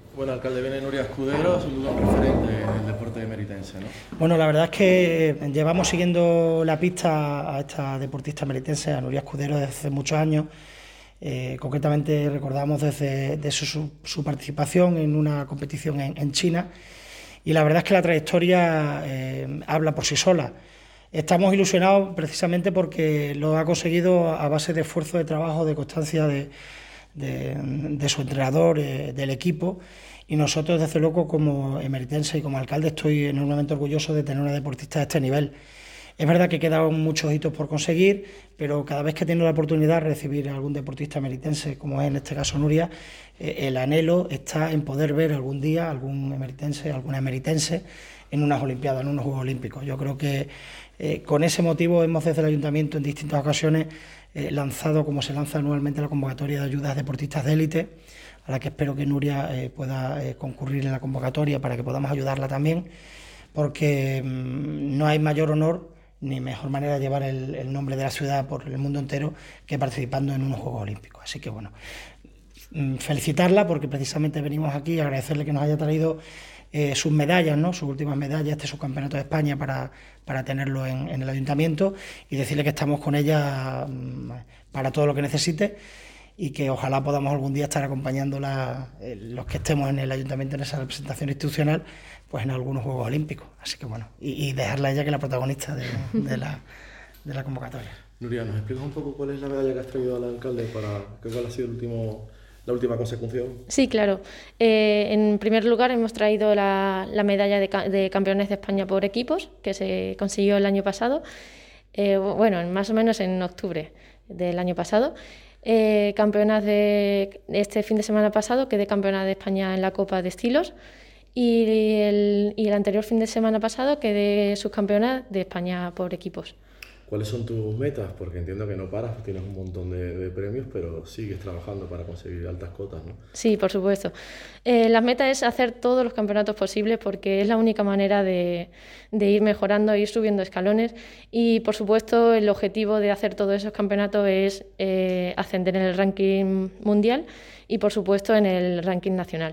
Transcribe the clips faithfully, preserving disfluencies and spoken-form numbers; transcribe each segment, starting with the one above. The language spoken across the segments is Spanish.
Bueno, alcalde, viene Nuria Escudero, sin duda un referente del deporte meritense, ¿no? Bueno, la verdad es que llevamos siguiendo la pista a esta deportista meritense, a Nuria Escudero, desde hace muchos años. Eh, concretamente recordamos desde de su, su participación en una competición en, en China, y la verdad es que la trayectoria eh, habla por sí sola. Estamos ilusionados precisamente porque lo ha conseguido a base de esfuerzo, de trabajo, de constancia de, de, de su entrenador, eh, del equipo, y nosotros desde luego como emeritense y como alcalde estoy enormemente orgulloso de tener una deportista de este nivel. Es verdad que quedan muchos hitos por conseguir, pero cada vez que tengo la oportunidad de recibir a algún deportista emeritense, como es en este caso Nuria, eh, el anhelo está en poder ver algún día algún emeritense, alguna emeritense en unas Olimpiadas, en unos Juegos Olímpicos. Yo creo que eh, con ese motivo hemos desde el Ayuntamiento en distintas ocasiones eh, lanzado, como se lanza anualmente, la convocatoria de ayudas a deportistas de élite, a la que espero que Nuria eh, pueda eh, concurrir en la convocatoria para que podamos ayudarla también, porque mmm, no hay mayor honor ni mejor manera de llevar el, el nombre de la ciudad por el mundo entero que participando en unos Juegos Olímpicos. Así que bueno, felicitarla porque precisamente venimos aquí a agradecerle que nos haya traído eh, sus medallas, ¿no? Sus últimas medallas, este subcampeonato de España, para, para tenerlo en, en el Ayuntamiento, y decirle que estamos con ella mmm, para todo lo que necesite, y que ojalá podamos algún día estar acompañándola, eh, los que estemos en el Ayuntamiento en esa representación institucional, pues en algunos Juegos Olímpicos. Así que bueno, y, y dejarla a ella que es la protagonista de, de, la, de la convocatoria. Nuria, ¿nos explicas un poco cuál es la medalla que has traído al alcalde para que cuál ha sido el último, la última consecución? Sí, claro. Eh, en primer lugar hemos traído la, la medalla de, de campeones de España por equipos, que se consiguió el año pasado, eh, bueno, más o menos en octubre del año pasado. Eh, campeonas de este fin de semana pasado, quedé campeona de España en la Copa de Estilos, y el, y el anterior fin de semana pasado quedé subcampeona de España por equipos. ¿Cuáles son tus metas? Porque entiendo que no paras, tienes un montón de, de premios, pero sigues trabajando para conseguir altas cotas, ¿no? Sí, por supuesto. Eh, la meta es hacer todos los campeonatos posibles, porque es la única manera de, de ir mejorando, ir subiendo escalones, y por supuesto el objetivo de hacer todos esos campeonatos es eh, ascender en el ranking mundial y por supuesto en el ranking nacional,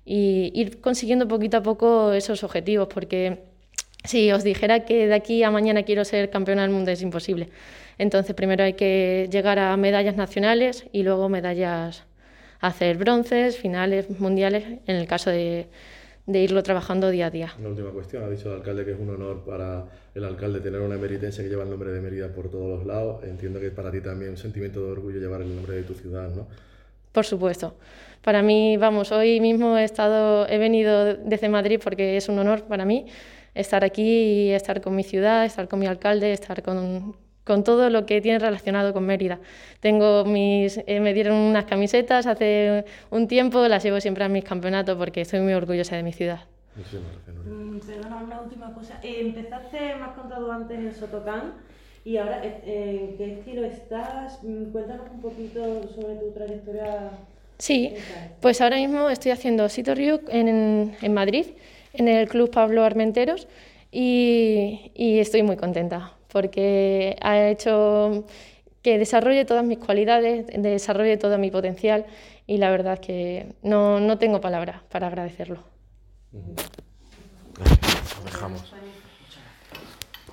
y ir consiguiendo poquito a poco esos objetivos, porque si os dijera que de aquí a mañana quiero ser campeona del mundo es imposible. Entonces primero hay que llegar a medallas nacionales y luego medallas, hacer bronces, finales mundiales, en el caso de, de irlo trabajando día a día. Una última cuestión, ha dicho el alcalde que es un honor para el alcalde tener una emeritense que lleva el nombre de Mérida por todos los lados. Entiendo que para ti también es un sentimiento de orgullo llevar el nombre de tu ciudad, ¿no? Por supuesto. Para mí, vamos, hoy mismo he estado, he venido desde Madrid porque es un honor para mí estar aquí y estar con mi ciudad, estar con mi alcalde, estar con, con todo lo que tiene relacionado con Mérida. Tengo mis, eh, me dieron unas camisetas hace un tiempo, las llevo siempre a mis campeonatos porque estoy muy orgullosa de mi ciudad. Muchísimas gracias, Nuria. Mm, perdona, una última cosa. Eh, empezaste, me has contado antes, en Sotocán, y ahora, eh, ¿en qué estilo estás? Cuéntanos un poquito sobre tu trayectoria. Sí, pues ahora mismo estoy haciendo Sito Ryu en, en Madrid, en el Club Pablo Armenteros, y, y estoy muy contenta porque ha hecho que desarrolle todas mis cualidades, desarrolle todo mi potencial, y la verdad es que no, no tengo palabras para agradecerlo. Gracias, lo dejamos.